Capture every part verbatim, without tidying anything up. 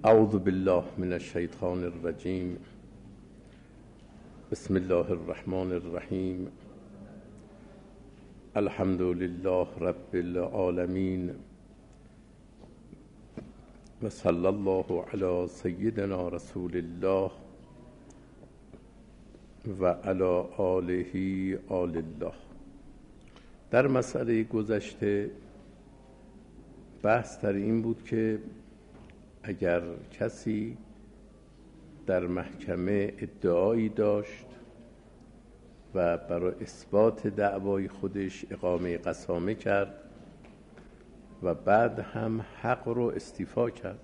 اعوذ بالله من الشیطان الرجیم. بسم الله الرحمن الرحیم. الحمد لله رب العالمین و صلی الله علی سیدنا رسول الله و علی آله آل الله. در مسئله گذشته بحث در این بود که اگر کسی در محکمه ادعایی داشت و برای اثبات دعوای خودش اقامه قسامه کرد و بعد هم حق رو استیفا کرد،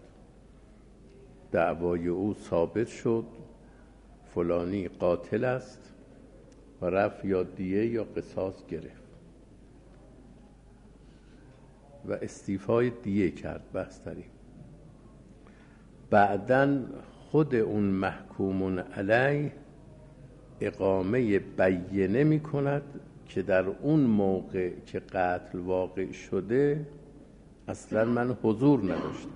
دعوای او ثابت شد فلانی قاتل است و رفت یا دیه یا قصاص گرفت و استیفای دیه کرد، بحث داریم. بعدن خود اون محکومون علیه اقامه بینه می کند که در اون موقع که قتل واقع شده اصلا من حضور نداشتم.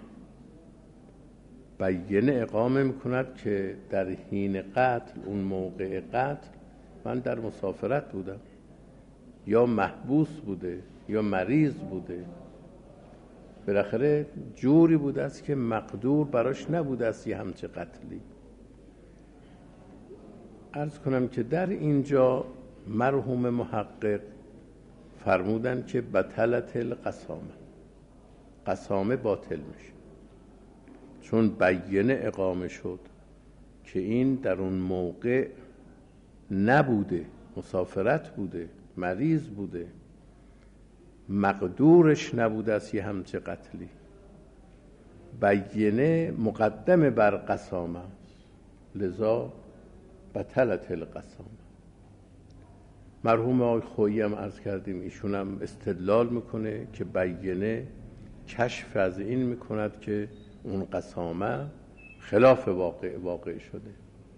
بینه اقامه می کند که در حین قتل، اون موقع قتل من در مسافرت بودم، یا محبوس بوده یا مریض بوده، بالاخره جوری بوده است که مقدور براش نبوده است یه همچه قتلی. عرض کنم که در اینجا مرحوم محقق فرمودن که بطلت القسامه، قسامه باطل میشه، چون بینه اقامه شد که این در اون موقع نبوده، مسافرت بوده، مریض بوده، مقدورش نبوده است یه همچه قتلی. بینه مقدم بر قسامه است، لذا بطلت القسامه. مرحوم آقای خویی هم عرض کردیم، ایشون هم استدلال میکنه که بینه کشف از این میکند که اون قسامه خلاف واقع واقع شده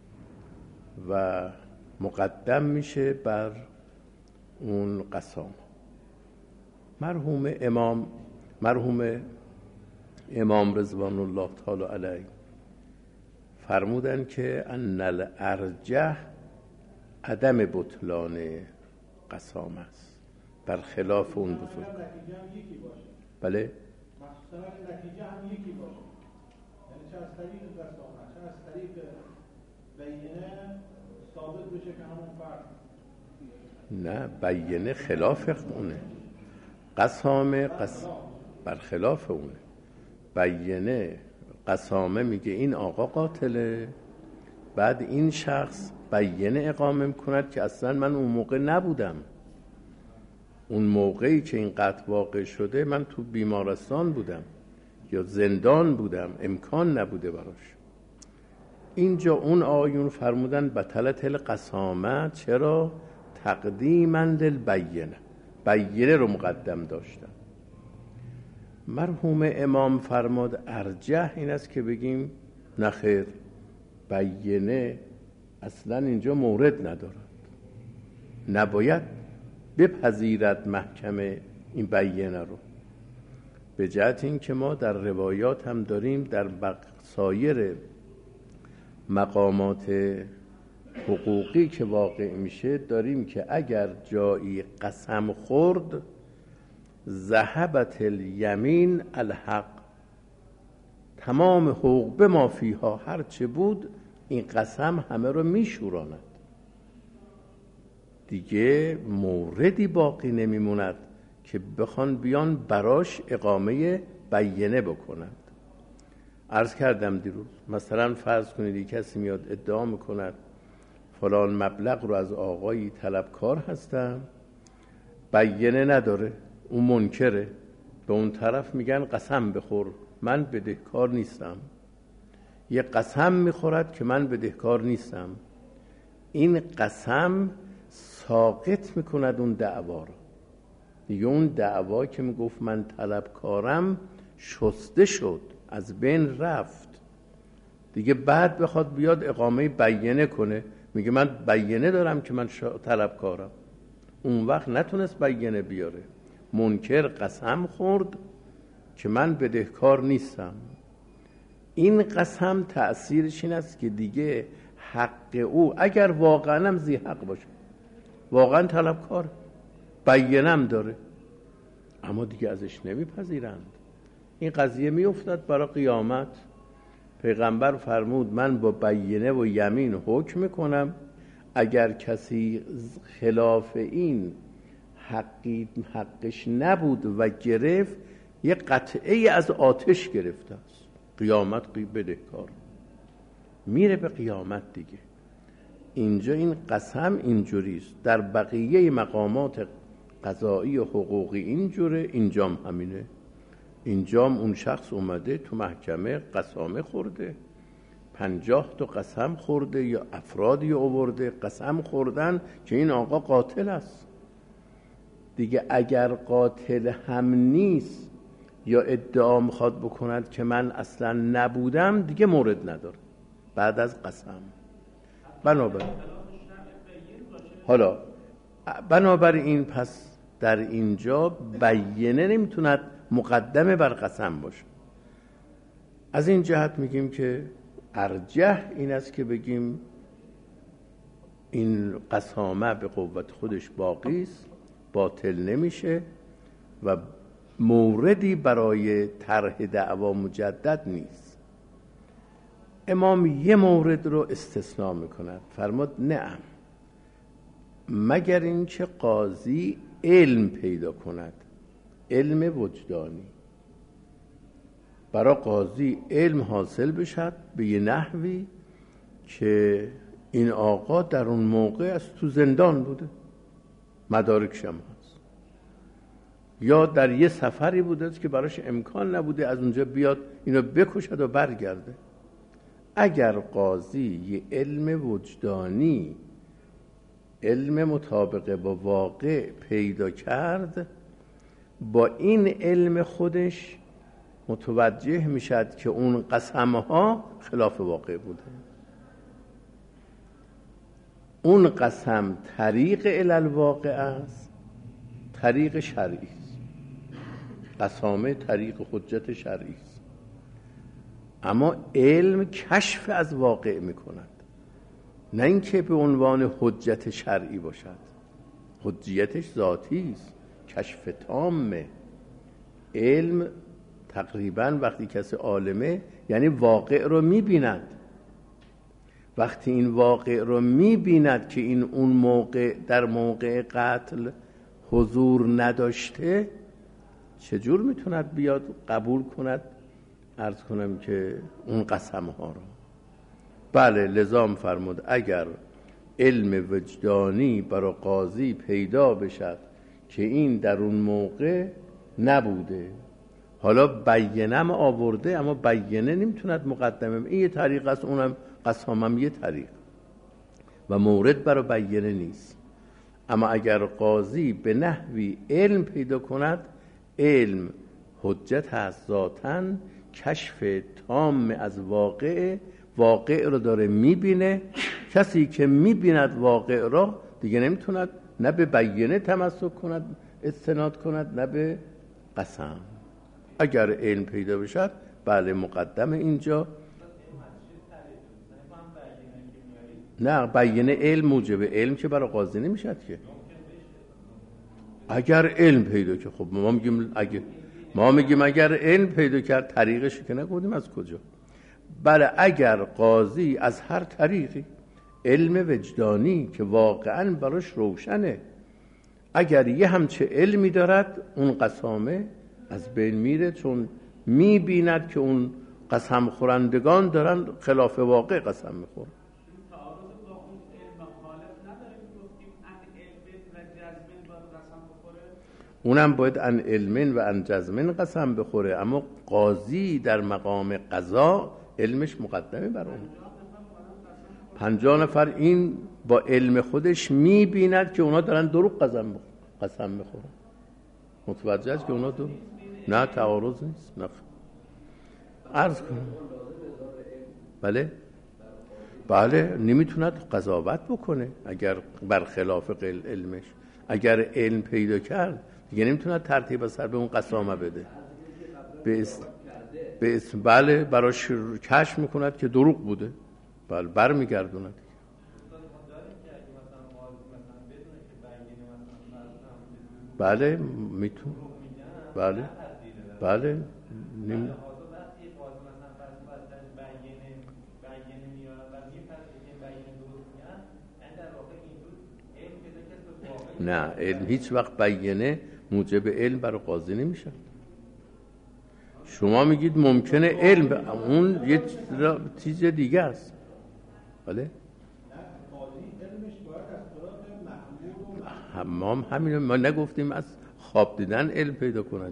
و مقدم میشه بر اون قسامه. مرحوم امام مرحوم امام رضوان الله تعالی علیه فرمودن که ان الارجح عدم بطلان قسامه است، بر خلاف اون بزرگ. بله، مخصوصا نتیجه هم یکی باشه، یعنی چه از طریق قسامه چه از طریق بینه ثابت بشه که همون فرد. نه، بینه خلاف اونه، قسامه قس... برخلاف اونه. بینه قسامه میگه این آقا قاتله، بعد این شخص بینه اقامه میکند که اصلا من اون موقع نبودم، اون موقعی که این قتل واقع شده من تو بیمارستان بودم یا زندان بودم، امکان نبوده براش. اینجا اون آیون فرمودن بطلت القسامه، چرا؟ تقدیما للبینه، بینه رو مقدم داشتن. مرحوم امام فرماد ارجح این است که بگیم نخیر، بینه اصلا اینجا مورد ندارد، نباید بپذیرد محکمه این بینه رو، به جهت این که ما در روایات هم داریم، در سایر مقامات حقوقی که واقع میشه داریم که اگر جایی قسم خورد ذهبت الیمین الحق، تمام حقوق به ما فیها، هر چه بود این قسم همه رو میشوراند، دیگه موردی باقی نمیموند که بخوان بیان براش اقامه بینه بکنند. عرض کردم دیروز، مثلا فرض کنید کسی میاد ادعا میکند فلان مبلغ رو از آقایی طلبکار هستم، بینه نداره، اون منکره، به اون طرف میگن قسم بخور من بدهکار نیستم، یه قسم میخورد که من بدهکار نیستم، این قسم ساقط میکند اون دعوا رو، دیگه اون دعوا که میگفت من طلبکارم شسته شد، از بین رفت، دیگه بعد بخواد بیاد اقامه بینه کنه، میگه من بینه دارم که من طلبکارم، اون وقت نتونست بینه بیاره، منکر قسم خورد که من بدهکار نیستم. این قسم تأثیرش این است که دیگه حق او اگر واقعا هم ذی حق باشه، واقعا طلبکار، بیانم داره، اما دیگه ازش نمیپذیرند. این قضیه میافتد برای قیامت. پیغمبر فرمود من با بیانه و یمین حکم میکنم، اگر کسی خلاف این حقی حقش نبود و گرفت، یه قطعه از آتش گرفته است، قیامت بدهکار، میره به قیامت دیگه. اینجا این قسم اینجوریست، در بقیه مقامات قضایی و حقوقی اینجوره، اینجام همینه. اینجام اون شخص اومده تو محکمه قسامه خورده، پنجاه تا قسم خورده یا افرادی آورده قسم خوردن که این آقا قاتل است. دیگه اگر قاتل هم نیست یا ادعا میخواد بکند که من اصلا نبودم، دیگه مورد نداره بعد از قسم. بنابراین حالا بنابراین پس در اینجا بیانه نمیتوند مقدمه بر قسم باشه. از این جهت میگیم که ارجح این است که بگیم این قسامه به قوت خودش باقی است، باطل نمیشه و موردی برای طرح دعوا مجدد نیست. امام یه مورد رو استثناء میکند، فرمود نعم، مگر اینکه قاضی علم پیدا کند، علم وجدانی. برای قاضی علم حاصل بشد به یه نحوی که این آقا در اون موقع از تو زندان بوده، مدارکش هم هست، یا در یه سفری بوده که براش امکان نبوده از اونجا بیاد اینو بکشد و برگرده. اگر قاضی یه علم وجدانی، علم مطابقه با واقع پیدا کرد، با این علم خودش متوجه میشد که اون قسمها خلاف واقع بوده. اون قسم طریق الالواقع است، طریق شرعی است. قسامه طریق حجت شرعی است، اما علم کشف از واقع میکند، نه اینکه به عنوان حجت شرعی باشد. حجیتش ذاتی است، کشف تامه. علم تقریبا وقتی کسی عالمه یعنی واقع رو میبیند. وقتی این واقع رو میبیند که این اون موقع در موقع قتل حضور نداشته، چجور میتوند بیاد قبول کند عرض کنم که اون قسم ها رو؟ بله، لزام فرمود اگر علم وجدانی برای قاضی پیدا بشد که این در اون موقع نبوده، حالا بیانم آورده اما بیانه نمیتوند مقدمه، این یه طریق است، اونم قسامم یه طریق و مورد برای بیانه نیست. اما اگر قاضی به نحوی علم پیدا کند، علم حجت هست ذاتاً، کشف تام از واقع، واقع رو داره میبینه. کسی که میبیند واقع را دیگه نمیتوند نه به بیانه تمسک کند، استناد کند، نه به قسم. اگر علم پیدا بشد بله مقدم اینجا. نه، بیانه علم موجب علم که برای قاضی نمیشد که. اگر علم پیدا که خب ما میگیم اگر ما میگیم اگر علم پیدا کرد، طریقش که نگفتیم از کجا. بله اگر قاضی از هر طریقی علم وجدانی که واقعا براش روشنه، اگر یه همچه علمی دارد، اون قسامه از بین میره، چون میبیند که اون قسم خورندگان دارن خلاف واقع قسم میخورن. اونم باید ان علمن و ان جزمن قسم بخوره، اما قاضی در مقام قضا علمش مقدمه بر اون. پنجاه نفر این با علم خودش میبیند که اونا دارن دروغ قسم قسم میخورن، متوجه است که اونا دو نه تعارض نیست. نه عرض کنم بله بله نمیتوند قضاوت بکنه اگر برخلاف علمش. اگر علم پیدا کرد دیگه نمیتوند ترتیب سر به اون قسامه بده. به است... به اسم بله براش کشف میکند که دروغ بوده، بله برمیگردوند. بله میتون بله بله نیم نه علم هیچ وقت بیانه موجب علم برای قاضی نمیشه. شما میگید ممکنه علم ب... اون یه چیز دیگه است. بله ما همین ما نگفتیم از خواب دیدن علم پیدا کنند.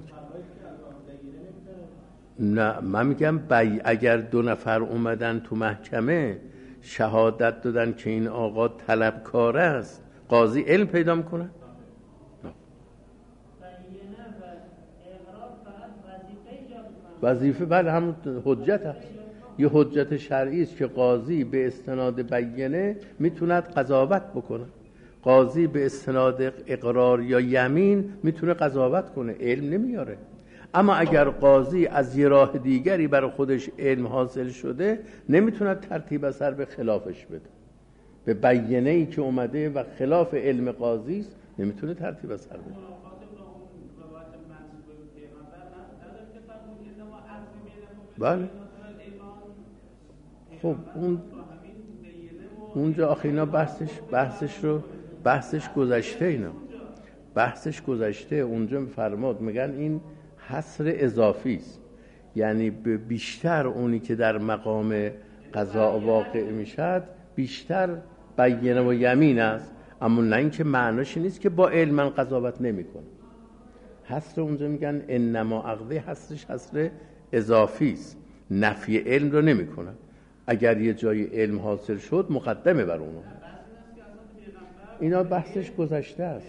نه من میگم بی... اگر دو نفر اومدن تو محکمه شهادت دادن که این آقا طلبکار است، قاضی علم پیدا میکنه؟ وظیفه بله هم حجت هست، یه حجت شرعی است که قاضی به استناد بیانه میتوند قضاوت بکنه. قاضی به استناد اقرار یا یمین میتونه قضاوت کنه، علم نمیاره. اما اگر قاضی از یه راه دیگری برای خودش علم حاصل شده نمیتونه ترتیب اثر به خلافش بده. به بیانه ای که اومده و خلاف علم قاضی است نمیتونه ترتیب اثر بده. بله خب اون اونجا آخه اینا بحثش بحثش رو بحثش گذشته، اینا بحثش گذشته. اونجا میفرماد میگن این حصر اضافی است، یعنی به بیشتر اونی که در مقام قضا واقع میشد بیشتر بیانه و یمین است، اما نه اینکه معناش نیست که با علم من قضاوت نمیکنه. حصر اونجا میگن انما عقده، حصرش حصر اضافی است، نفی علم رو نمیکنه. اگر یه جای علم حاصل شد مقدمه بر اونها. اینا بحثش گذشته است.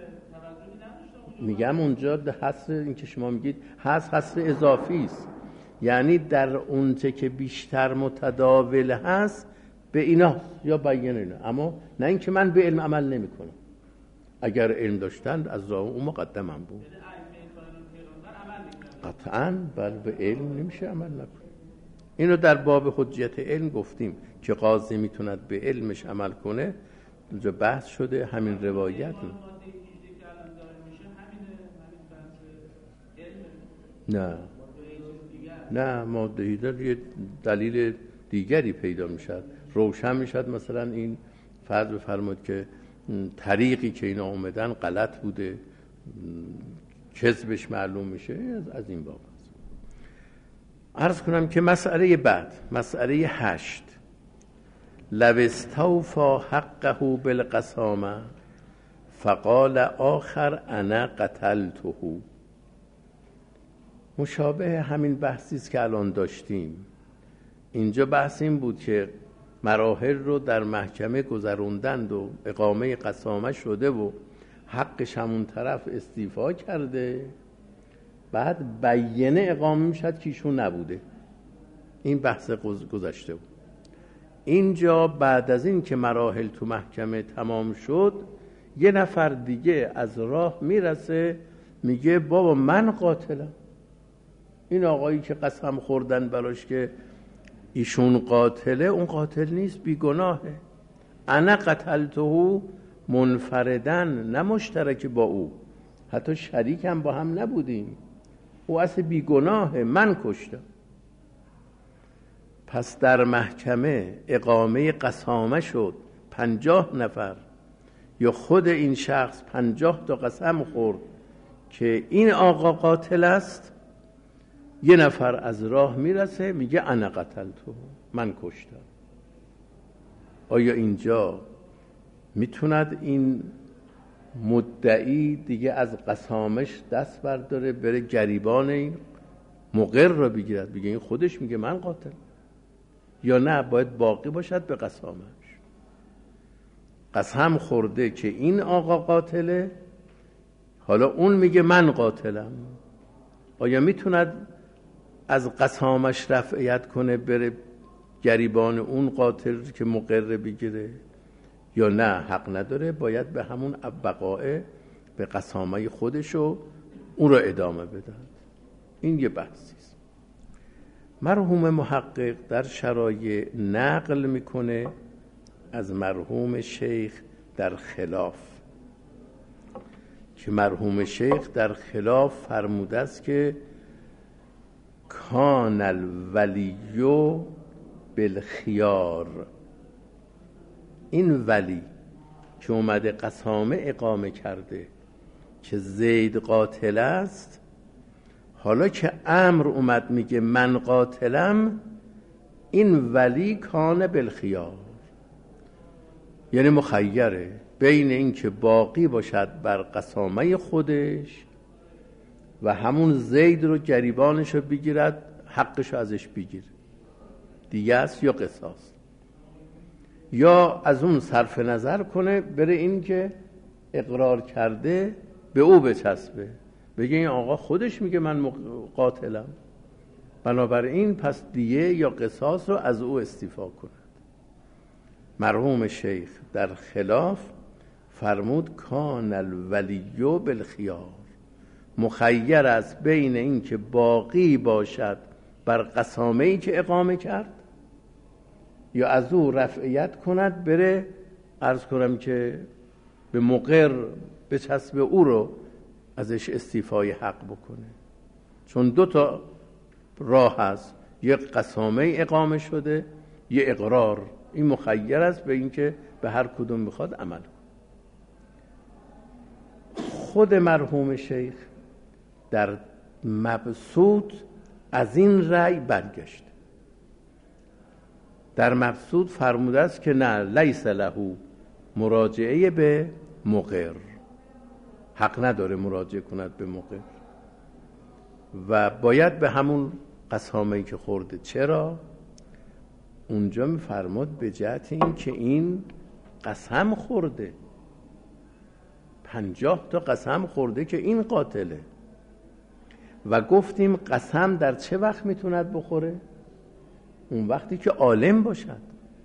میگم اونجا حصر این که شما میگید حصر حصر اضافی است، یعنی در اونچه که بیشتر متداول هست به اینا یا بیان اینا، اما نه اینکه من به علم عمل نمیکنم. اگر علم داشتند از راه اون مقدمم بود. قطعاً بل به علم نمیشه عمل نکنه. اینو در باب حجیت علم گفتیم که قاضی میتوند به علمش عمل کنه. اونجا بحث شده همین روایت. نه نه ماده هیدر یه دلیل دیگری پیدا میشد، روشن میشد. مثلا این فرض بفرمایید که طریقی که اینا اومدن غلط بوده، کذبش معلوم میشه. از این باب عرض کنم که مسئله بعد، مسئله هشت، لو استوفا حقه بالقسامه فقال آخر انا قتلته. مشابه همین بحثی است که الان داشتیم. اینجا بحث این بود که مراحل رو در محکمه گذروندند و اقامه قسامه شده و حقش همون طرف استیفا کرده، بعد بیانه اقامه میشد که ایشون نبوده. این بحث گذشته بود. اینجا بعد از این که مراحل تو محکمه تمام شد، یه نفر دیگه از راه میرسه میگه بابا من قاتلم. این آقایی که قسم خوردن براش که ایشون قاتله، اون قاتل نیست، بیگناهه. انا قتلته منفردن، نه مشترک با او، حتی شریک هم با هم نبودیم، او اصلا بیگناهه، من کشتم. پس در محکمه اقامه قسامه شد، پنجاه نفر یا خود این شخص پنجاه تا قسم خورد که این آقا قاتل است. یه نفر از راه میرسه میگه انا قتلته، من کشتم. آیا اینجا میتوند این مدعی دیگه از قسامش دست برداره بره گریبان این مقر را بگیرد، بگه این خودش میگه من قاتل، یا نه باید باقی باشد به قسامش؟ قسم خورده که این آقا قاتله، حالا اون میگه من قاتلم. آیا میتوند از قسامش رفعیت کنه بره گریبان اون قاتل که مقر بگیره، یا نه حق نداره، باید به همون بقاء به قسامه خودشو اون رو ادامه بدن؟ این یه بحثی است. مرحوم محقق در شرایع نقل میکنه از مرحوم شیخ در خلاف که مرحوم شیخ در خلاف فرموده است که کان الولیو بالخیار، این ولی که اومده قسامه اقامه کرده که زید قاتل است، حالا که امر اومد میگه من قاتلم، این ولی کان بالخیار، یعنی مخیره بین این که باقی باشد بر قسامه خودش و همون زید رو گریبانش رو بگیرد، حقش رو ازش بگیره، دیگه است یا قصاص، یا از اون صرف نظر کنه بره این که اقرار کرده به او بچسبه، بگه این آقا خودش میگه من قاتلم، بنابراین پس دیه یا قصاص رو از او استیفا کند. مرحوم شیخ در خلاف فرمود کان الولیو بالخیار، مخیر است بین این که باقی باشد بر قسامه‌ای که اقامه کرد یا از او رفعیت کند بره عرض کنم که به مقر به چسب او رو ازش استیفای حق بکنه، چون دو تا راه هست، یک قسامه اقامه شده یک اقرار، این مخیر است به این که به هر کدوم میخواد عمل. خود مرحوم شیخ در مبسوط از این رأی برگشت، در مبسوط فرموده است که نه، لیس له مراجعه به مقر، حق نداره مراجعه کند به مقر و باید به همون قسامه‌ای که خورده. چرا؟ اونجا میفرماد به جهت این که این قسم خورده، پنجاه تا قسم خورده که این قاتله، و گفتیم قسم در چه وقت میتوند بخوره؟ اون وقتی که عالم باشد.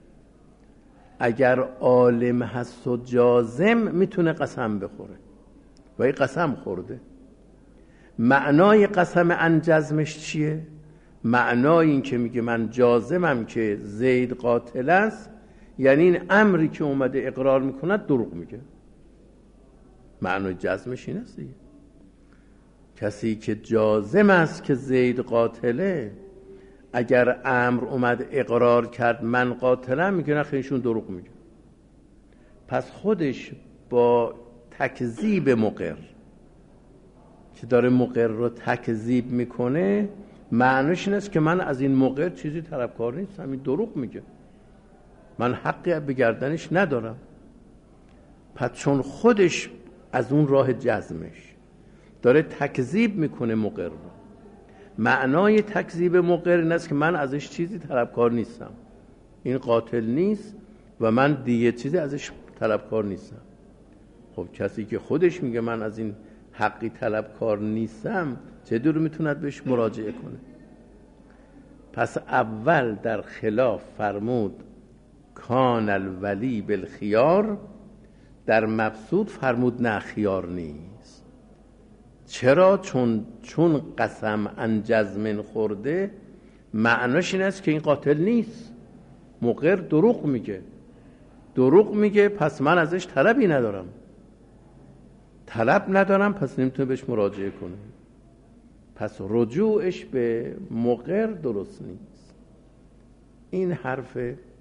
اگر عالم هست و جازم میتونه قسم بخوره و این قسم خورده. معنای قسم انجزمش چیه؟ معنای این که میگه من جازمم که زید قاتل است، یعنی این امری که اومده اقرار میکند دروغ میگه. معنای جزمش این است دیگه. کسی که جازم است که زید قاتله، اگر امر اومد اقرار کرد من قاتلم، میگه نه خیلیشون دروغ میگه. پس خودش با تکذیب مقر که داره مقر رو تکذیب میکنه، معنیش این است که من از این مقر چیزی طلبکار نیستم، این دروغ میگه، من حقی به گردنش ندارم. پس چون خودش از اون راه جزمش داره تکذیب میکنه مقر رو، معنای تکذیب مقر این است که من ازش چیزی طلبکار نیستم، این قاتل نیست و من دیگه چیزی ازش طلبکار نیستم. خب کسی که خودش میگه من از این حقی طلبکار نیستم، چه دور میتوند بهش مراجعه کنه؟ پس اول در خلاف فرمود کان الولی بالخیار، در مبسوط فرمود نه خیار نیست. چرا؟ چون چون قسم انجزمن خورده، معناش این است که این قاتل نیست، مقر دروغ میگه، دروغ میگه، پس من ازش طلبی ندارم، طلب ندارم، پس نمیتونه بهش مراجعه کنه. پس رجوعش به مقر درست نیست. این حرف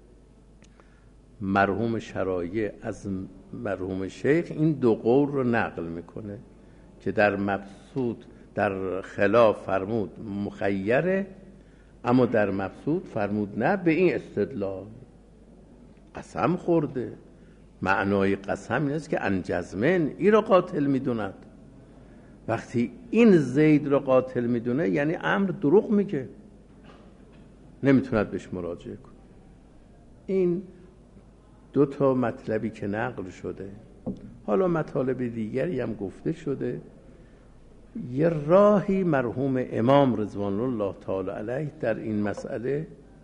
مرحوم شرایع از مرحوم شیخ این دو قول رو نقل میکنه که در مبسوط در خلاف فرمود مخیره، اما در مبسوط فرمود نه به این استدلال، قسم خورده. معنای قسم این است که انجزمن این را قاتل میدوند. وقتی این زید را قاتل میدونه یعنی امر دروغ میگه، نمیتوند بهش مراجعه کنه. این دو تا مطلبی که نقل شده، حالا مطالب دیگری هم گفته شده. یه راهی مرحوم امام رضوان الله تعالی علیه در این مسئله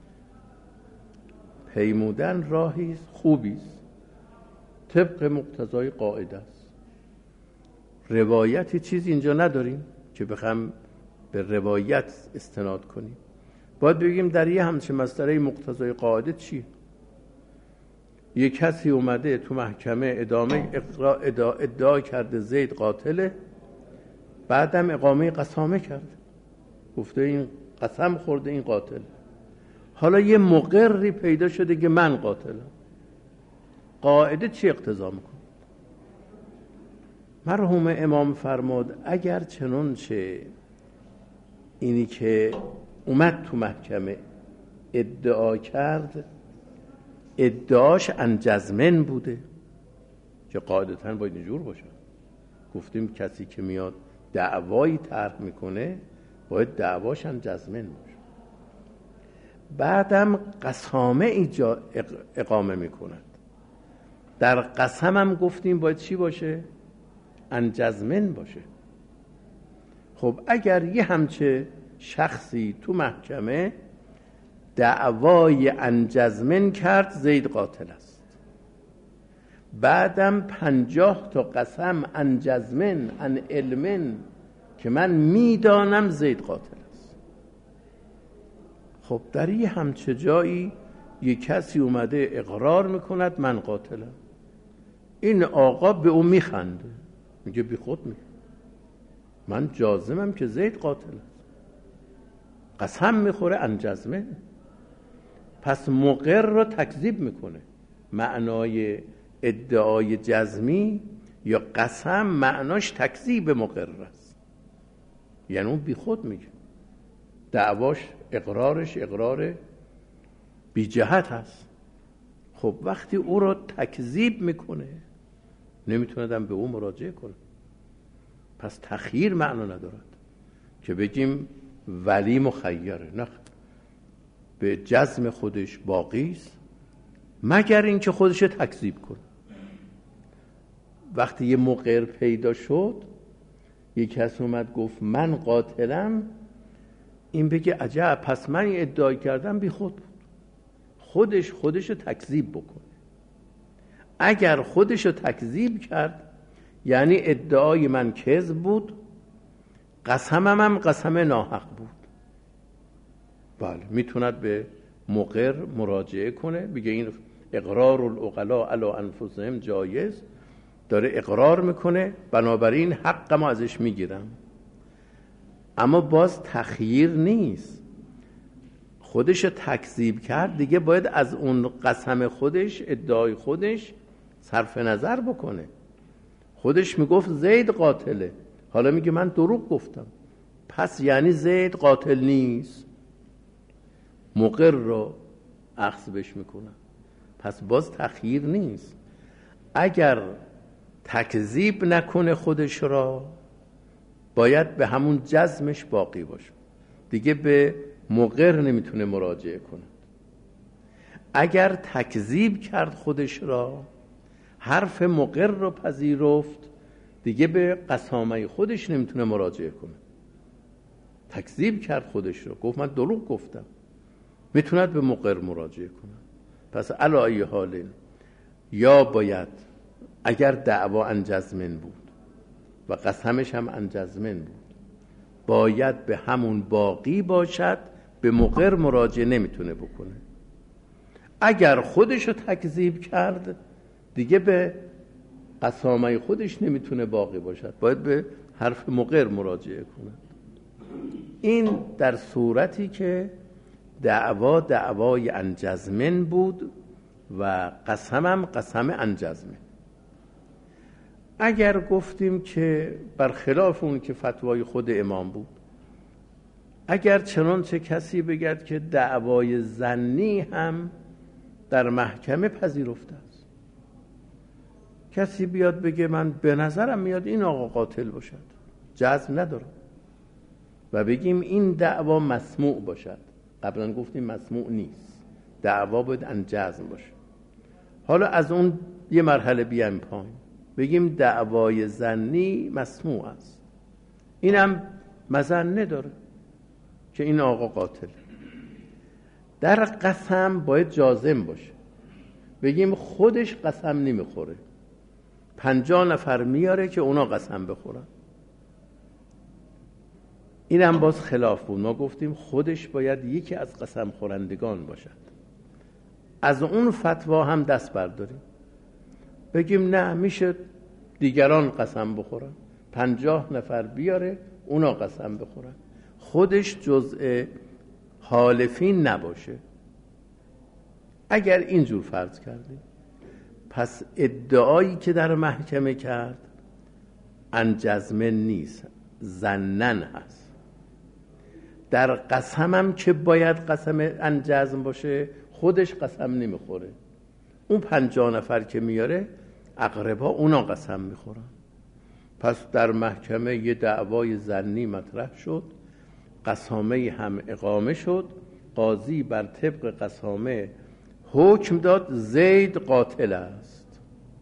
پیمودن راهی خوبی است، طبق مقتضای قاعده است. روایتی چیز اینجا نداریم که بخوام به روایت استناد کنیم، باید بگیم در یه همچین مسئله مقتضای قاعده چی؟ یه کسی اومده تو محکمه ادامه اقرا ادعا, ادعا کرده زید قاتله، بعدم اقامه قسامه کرده، گفته این قسم خورده این قاتل. حالا یه مقری پیدا شده که من قاتلم، قاعده چی اقتضا میکنه؟ مرحوم امام فرمود اگر چنانچه اینی که اومد تو محکمه ادعا کرد ادعاش انجزمن بوده، که قاعدتاً باید اینجور باشه. گفتیم کسی که میاد دعوایی طرح میکنه باید دعواش انجزمن باشه، بعدم قسامه ایجا اقامه میکند. در قسم هم گفتیم باید چی باشه؟ انجزمن باشه. خب اگر یه همچه شخصی تو محکمه دعوای انجزمن کرد زید قاتل است، بعدم پنجاه تا قسم انجزمن ان علمن که من میدانم زید قاتل است، خب در یه همچه جایی یه کسی اومده اقرار میکند من قاتلم، این آقا به اون میخنده، میگه بی خود میگه من جازمم که زید قاتل است، قسم میخوره انجزمن. پس مقر رو تکذیب میکنه. معنای ادعای جزمی یا قسم معناش تکذیب مقر است، یعنی اون بی خود میگه، دعواش اقرارش اقرار بی جهت هست. خب وقتی او رو تکذیب میکنه نمیتوندم به او مراجعه کنه. پس تخییر معنا ندارد که بگیم ولی مخیره، نه، به جزم خودش باقی است مگر اینکه خودش تکذیب کنه. وقتی یه مقر پیدا شد، یک کس اومد گفت من قاتلم، این بگه عجب پس من این ادعای کردم بی خود بود، خودش خودش تکذیب بکنه. اگر خودش تکذیب کرد یعنی ادعای من کذب بود، قسمم هم قسم ناحق بود، بله میتوند به مقر مراجعه کنه، بگه این اقرار العقلاء علی انفسهم جایز، داره اقرار میکنه بنابراین حق ما ازش میگیرم. اما باز تخییر نیست، خودش تکذیب کرد دیگه باید از اون قسم خودش ادعای خودش صرف نظر بکنه. خودش میگفت زید قاتله، حالا میگه من دروغ گفتم، پس یعنی زید قاتل نیست، مقر رو اخذ بش میکنه. پس باز تخییر نیست. اگر تکذیب نکنه خودش را باید به همون جزمش باقی باشه، دیگه به مقر نمیتونه مراجعه کنه. اگر تکذیب کرد خودش را، حرف مقر رو پذیرفت، دیگه به قسامه خودش نمیتونه مراجعه کنه. تکذیب کرد خودش رو، گفت من دروغ گفتم، میتوند به مقر مراجعه کنه. پس علی ای حال یا باید اگر دعوا انجزمن بود و قسمش هم انجزمن بود باید به همون باقی باشد، به مقر مراجعه نمیتونه بکنه. اگر خودشو تکذیب کرد دیگه به قسامه خودش نمیتونه باقی باشد، باید به حرف مقر مراجعه کنه. این در صورتی که دعوا دعوای انجزمن بود و قسم هم قسم انجزمن. اگر گفتیم که برخلاف اون که فتوای خود امام بود، اگر چنانچه کسی بگد که دعوای ظنی هم در محکمه پذیرفته است، کسی بیاد بگه من به نظرم میاد این آقا قاتل باشد، جزم نداره، و بگیم این دعوا مسموع باشد، قبلا گفتیم مسموع نیست، دعوا باید انجزم باشه. حالا از اون یه مرحله بیایم پایین، بگیم دعوای ظنی مسموع است، اینم مظنه داره که این آقا قاتل. در قسم باید جازم باشه، بگیم خودش قسم نمیخوره، پنجاه نفر میاره که اونا قسم بخورن. اینم باز خلاف بود. ما گفتیم خودش باید یکی از قسم خورندگان باشد. از اون فتوا هم دست برداریم، بگیم نه، میشه دیگران قسم بخورن، پنجاه نفر بیاره اونا قسم بخورن، خودش جزء حالفین نباشه. اگر اینجور فرض کردیم، پس ادعایی که در محکمه کرد انجزمه نیست، ظنن هست. در قسمم که باید قسم انجزم باشه خودش قسم نمیخوره، اون پنجاه نفر که میاره اقربا اونا قسم میخورن. پس در محکمه یه دعوای ظنی مطرح شد، قسامه هم اقامه شد، قاضی بر طبق قسامه حکم داد زید قاتل است.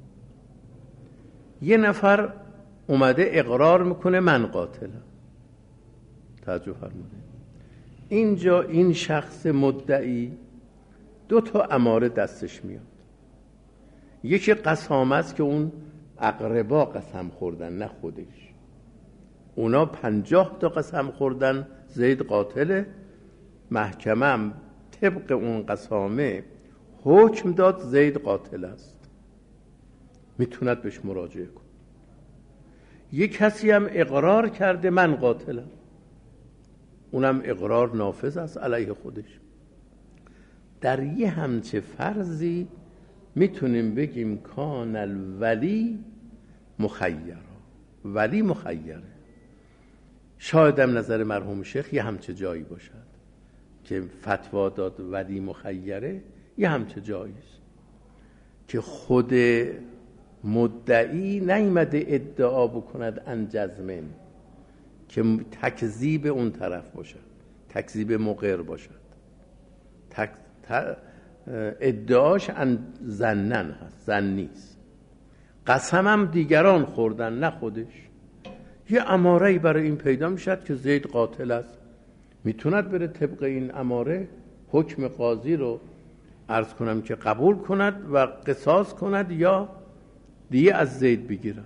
یه نفر اومده اقرار میکنه من قاتلم. توجه فرمودید، اینجا این شخص مدعی دو تا اماره دستش میاد. یکی قسامه است که اون اقربا قسم خوردن نه خودش، اونا پنجاه تا قسم خوردن زید قاتله. محکمه هم طبق اون قسامه حکم داد زید قاتل است، میتوند بهش مراجعه کن. یک کسی هم اقرار کرده من قاتلم، اونم اقرار نافذ است علیه خودش. در یه همچه فرضی میتونیم بگیم کان الولی مخیرا، ولی مخیره. شایدم نظر مرحوم شیخ یه همچه جایی باشد که فتوا داد ولی مخیره، یه همچه جایی است که خود مدعی نیامده ادعا بکند انجزمن، که تکذیب اون طرف باشد، تکذیب مقر باشد. تک... ت... ادعاش ظنن هست، ظنی است. قسمم دیگران خوردن نه خودش. یه اماره‌ای برای این پیدا میشد که زید قاتل است، میتوند بره طبق این اماره حکم قاضی رو عرض کنم که قبول کند و قصاص کند یا دیگه از زید بگیرد.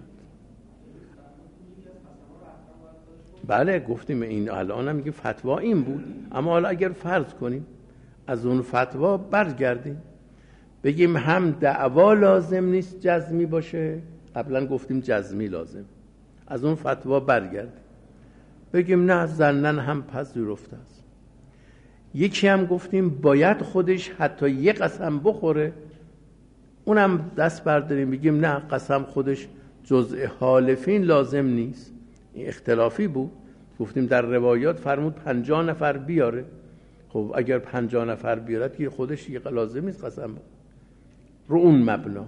بله گفتیم این الان هم میگه فتوا این بود، اما حالا اگر فرض کنیم از اون فتوا برگردیم بگیم هم دعوا لازم نیست جزمی باشه، قبلا گفتیم جزمی لازم، از اون فتوا برگردیم بگیم نه ظنن هم پذیرفته است. یکی هم گفتیم باید خودش حتی یک قسم بخوره، اونم دست برداریم بگیم نه قسم خودش جزء حالفین لازم نیست. این اختلافی بود، گفتیم در روایات فرمود پنجاه نفر بیاره. خب اگر پنجاه نفر بیارد که خودش یک لازم نیست قسم رو اون مبنا.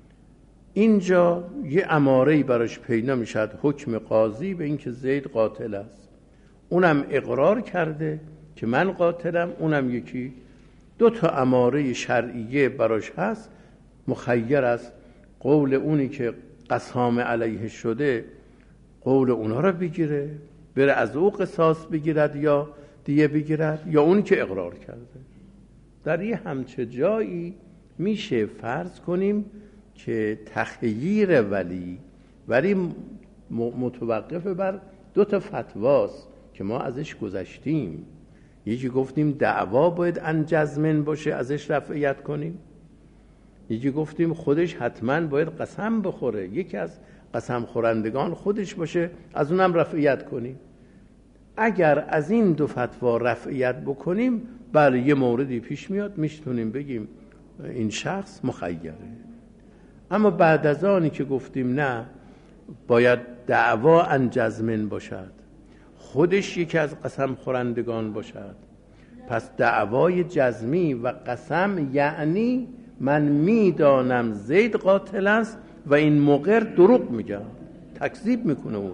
اینجا یه اماره‌ای براش پیدا میشد، حکم قاضی به این که زید قاتل است، اونم اقرار کرده که من قاتلم، اونم یکی. دو تا اماره شرعیه براش هست، مخیر است. قول اونی که قسام علیه شده قول اونا رو بگیره، بره از او قصاص بگیرد یا دیه بگیرد، یا اونی که اقرار کرده. در یه همچه جایی میشه فرض کنیم که تخییر ولی ولی متوقف بر دو تا فتواست که ما ازش گذشتیم. یکی گفتیم دعوا باید انجزمن باشه ازش رفعیت کنیم، یکی گفتیم خودش حتما باید قسم بخوره، یکی از قسم خورندگان خودش باشه، از اونم رفعیت کنیم. اگر از این دو فتوا رفعیت بکنیم بله یه موردی پیش میاد، میتونیم بگیم این شخص مخیره. اما بعد از آنی که گفتیم نه باید دعوا انجزمن باشد، خودش یکی از قسم خورندگان باشد، پس دعوای جزمی و قسم یعنی من میدانم زید قاتل است و این مقر دروغ میگه، تکذیب میکنه او رو.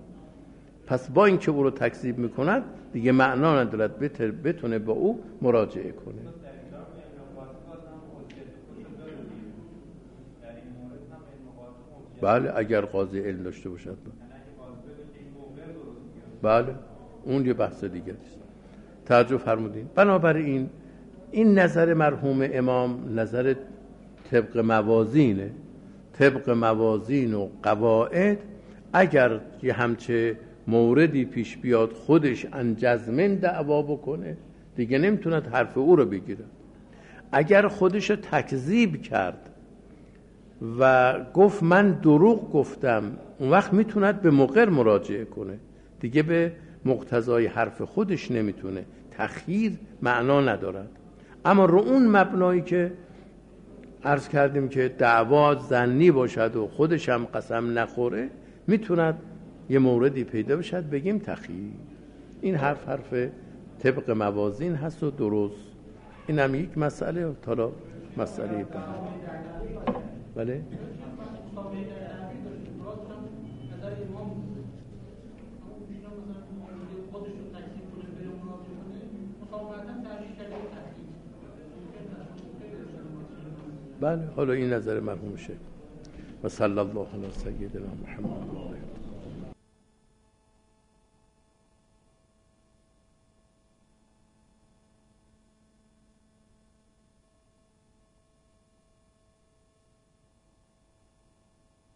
پس با اینکه او رو تکذیب میکند دیگه معنا ندارد بتونه با او مراجعه کنه. بله اگر قاضی علم داشته باشد بله اون یه بحث دیگه است. توجه فرمودین؟ بنابراین این نظر مرحوم امام نظر طبق موازینه، طبق موازین و قواعد. اگر یه همچه موردی پیش بیاد خودش انجزمن دعوا بکنه، دیگه نمیتوند حرف او رو بگیره. اگر خودش رو تکذیب کرد و گفت من دروغ گفتم، اون وقت میتوند به مقر مراجعه کنه، دیگه به مقتضای حرف خودش نمیتونه. تخییر معنا ندارد. اما رو اون مبنایی که عرض کردیم که دعوا ظنی باشد و خودش هم قسم نخوره، میتوند یه موردی پیدا بشد بگیم تخییر. این حرف حرف طبق موازین هست و درست. این هم یک مسئله. تا مسئله بعد بله بله، حالا این نظر مرحوم شیخ. و صلی الله علی سیدنا محمد.